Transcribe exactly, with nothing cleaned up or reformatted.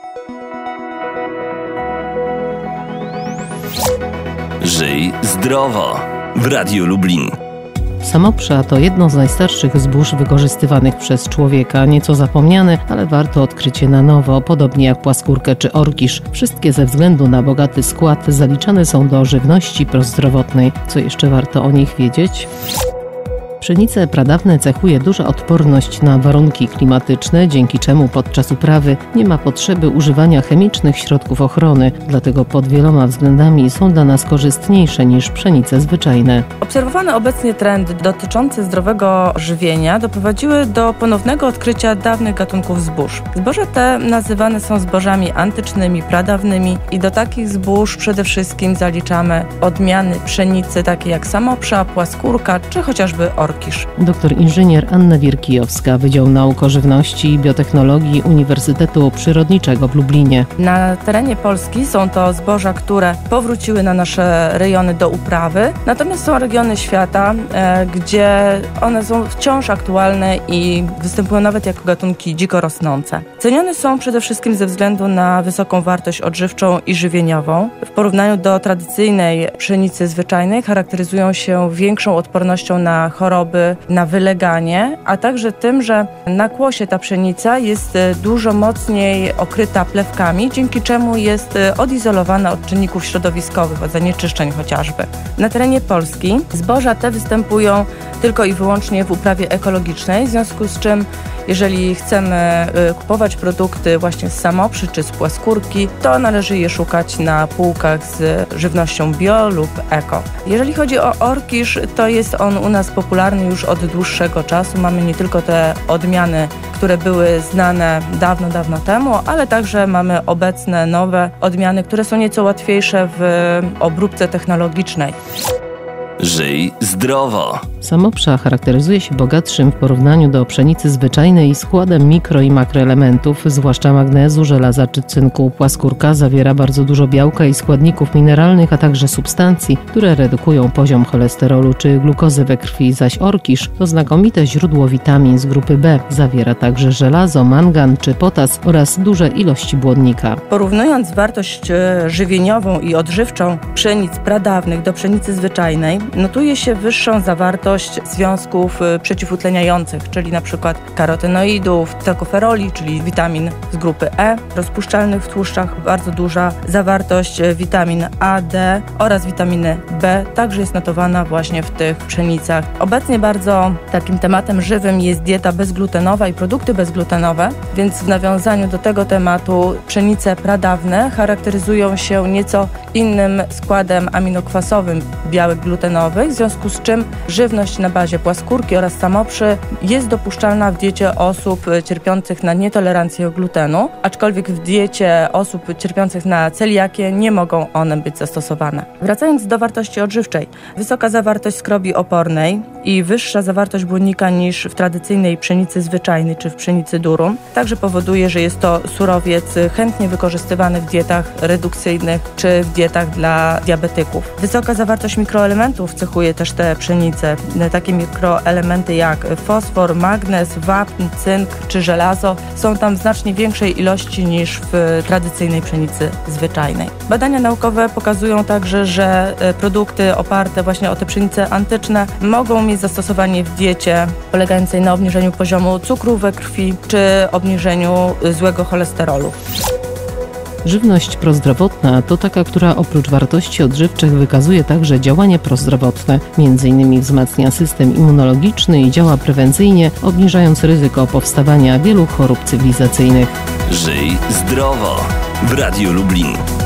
Żyj zdrowo w Radiu Lublin. Samoprza to jedno z najstarszych zbóż wykorzystywanych przez człowieka, nieco zapomniane, ale warto odkrycie na nowo, podobnie jak płaskórkę czy orkisz. Wszystkie ze względu na bogaty skład zaliczane są do żywności prozdrowotnej. Co jeszcze warto o nich wiedzieć? Pszenice pradawne cechuje duża odporność na warunki klimatyczne, dzięki czemu podczas uprawy nie ma potrzeby używania chemicznych środków ochrony, dlatego pod wieloma względami są dla nas korzystniejsze niż pszenice zwyczajne. Obserwowane obecnie trendy dotyczące zdrowego żywienia doprowadziły do ponownego odkrycia dawnych gatunków zbóż. Zboża te nazywane są zbożami antycznymi, pradawnymi i do takich zbóż przede wszystkim zaliczamy odmiany pszenicy takie jak samoprza, płaskórka czy chociażby orkisz. Doktor inżynier Anna Wierkijowska, Wydział Nauk o Żywności i Biotechnologii Uniwersytetu Przyrodniczego w Lublinie. Na terenie Polski są to zboża, które powróciły na nasze rejony do uprawy, natomiast są regiony świata, e, gdzie one są wciąż aktualne i występują nawet jako gatunki dziko rosnące. Cenione są przede wszystkim ze względu na wysoką wartość odżywczą i żywieniową. W porównaniu do tradycyjnej pszenicy zwyczajnej charakteryzują się większą odpornością na choroby, na wyleganie, a także tym, że na kłosie ta pszenica jest dużo mocniej okryta plewkami, dzięki czemu jest odizolowana od czynników środowiskowych, od zanieczyszczeń chociażby. Na terenie Polski zboża te występują tylko i wyłącznie w uprawie ekologicznej, w związku z czym jeżeli chcemy kupować produkty właśnie z samoprzy czy z płaskórki, to należy je szukać na półkach z żywnością bio lub eko. Jeżeli chodzi o orkisz, to jest on u nas popularny już od dłuższego czasu. Mamy nie tylko te odmiany, które były znane dawno, dawno temu, ale także mamy obecne nowe odmiany, które są nieco łatwiejsze w obróbce technologicznej. Żyj zdrowo. Samoprza charakteryzuje się bogatszym w porównaniu do pszenicy zwyczajnej składem mikro- i makroelementów, zwłaszcza magnezu, żelaza czy cynku. Płaskórka zawiera bardzo dużo białka i składników mineralnych, a także substancji, które redukują poziom cholesterolu czy glukozy we krwi, zaś orkisz to znakomite źródło witamin z grupy B. Zawiera także żelazo, mangan czy potas oraz duże ilości błonnika. Porównując wartość żywieniową i odżywczą pszenic pradawnych do pszenicy zwyczajnej, notuje się wyższą zawartość związków przeciwutleniających, czyli na przykład karotenoidów, tokoferoli, czyli witamin z grupy E, rozpuszczalnych w tłuszczach, bardzo duża zawartość witamin A, D oraz witaminy B, także jest notowana właśnie w tych pszenicach. Obecnie bardzo takim tematem żywym jest dieta bezglutenowa i produkty bezglutenowe, więc w nawiązaniu do tego tematu pszenice pradawne charakteryzują się nieco innym składem aminokwasowym białek glutenowych, w związku z czym żywność na bazie płaskórki oraz samoprzy jest dopuszczalna w diecie osób cierpiących na nietolerancję glutenu, aczkolwiek w diecie osób cierpiących na celiakię nie mogą one być zastosowane. Wracając do wartości odżywczej, wysoka zawartość skrobi opornej i wyższa zawartość błonnika niż w tradycyjnej pszenicy zwyczajnej czy w pszenicy durum także powoduje, że jest to surowiec chętnie wykorzystywany w dietach redukcyjnych czy w dietach dla diabetyków. Wysoka zawartość mikroelementów cechuje też te pszenice. Takie mikroelementy jak fosfor, magnez, wapń, cynk czy żelazo są tam w znacznie większej ilości niż w tradycyjnej pszenicy zwyczajnej. Badania naukowe pokazują także, że produkty oparte właśnie o te pszenice antyczne mogą mieć zastosowanie w diecie polegającej na obniżeniu poziomu cukru we krwi czy obniżeniu złego cholesterolu. Żywność prozdrowotna to taka, która oprócz wartości odżywczych wykazuje także działanie prozdrowotne. Między innymi wzmacnia system immunologiczny i działa prewencyjnie, obniżając ryzyko powstawania wielu chorób cywilizacyjnych. Żyj zdrowo w Radiu Lublin.